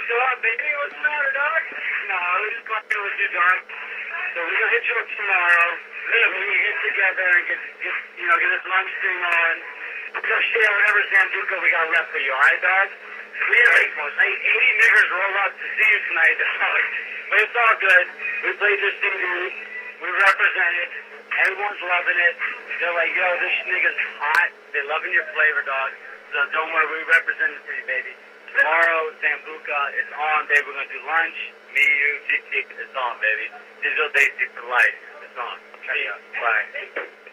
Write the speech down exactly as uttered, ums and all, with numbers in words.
What's up, baby? What's the matter, dog? No, we're just playing with you, dog. So we're gonna hit you up tomorrow. We're gonna get together and get, get, you know, get this lunch thing on. We're gonna share whatever Zambuca we got left for you, alright, dog? We had like, like eighty niggers roll up to see you tonight, dog. But it's all good. We played this thing good. We represented. Everyone's loving it. They're like, yo, this nigga's hot. They're loving your flavor, dog. So don't worry, we represent it for you, baby. Tomorrow, Zambuca is on, baby. We're going to do lunch. Me, you, T T, it's on, baby. Digital Daisy for life. It's on. See ya. Bye.